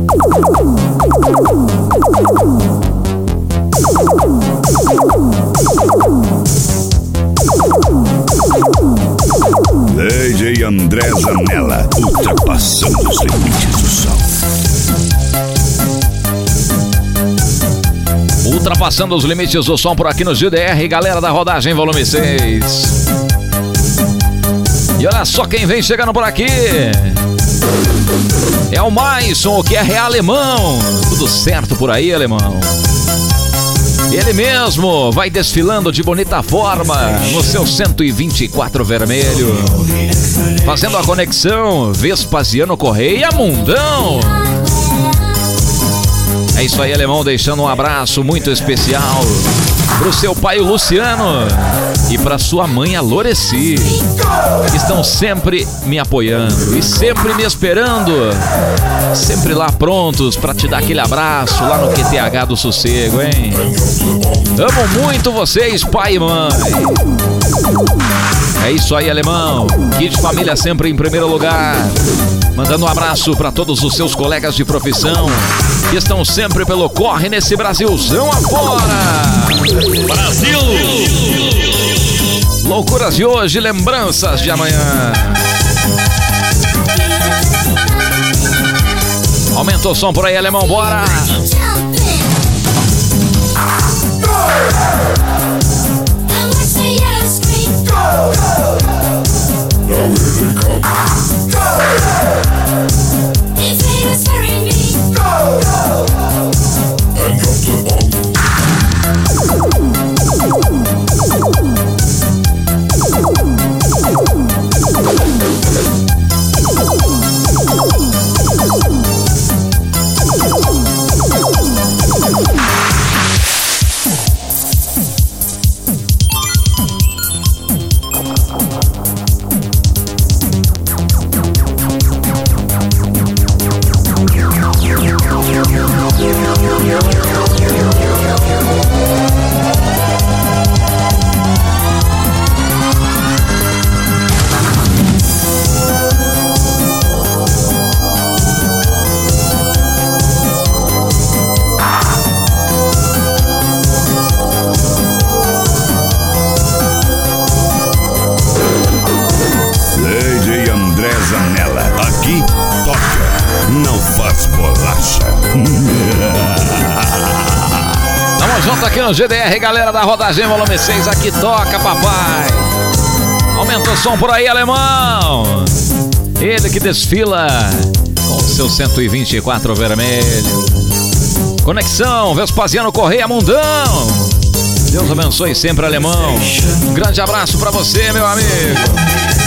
DJ André Zanella, ultrapassando os limites do som. Ultrapassando os limites do som por aqui no GDR, galera da rodagem volume 6. E olha só quem vem chegando por aqui. É o Maison, que é alemão. Tudo certo por aí, alemão? Ele mesmo vai desfilando de bonita forma no seu 124 vermelho, fazendo a conexão Vespasiano Correia Mundão. É isso aí, alemão, deixando um abraço muito especial pro seu pai, o Luciano, e pra sua mãe, a Loreci, que estão sempre me apoiando e sempre me esperando, sempre lá prontos pra te dar aquele abraço lá no QTH do Sossego, hein? Amo muito vocês, pai e mãe. É isso aí, alemão. Kit Família sempre em primeiro lugar. Mandando um abraço para todos os seus colegas de profissão que estão sempre pelo corre nesse Brasilzão afora. Brasil! Loucuras de hoje, lembranças de amanhã. Aumenta o som por aí, alemão, bora! Aqui no GDR, galera da rodagem volume 6, aqui toca, papai. Aumenta o som por aí, alemão. Ele que desfila com seu 124 vermelho. Conexão Vespasiano Correia Mundão. Deus abençoe sempre, alemão. Um grande abraço pra você, meu amigo.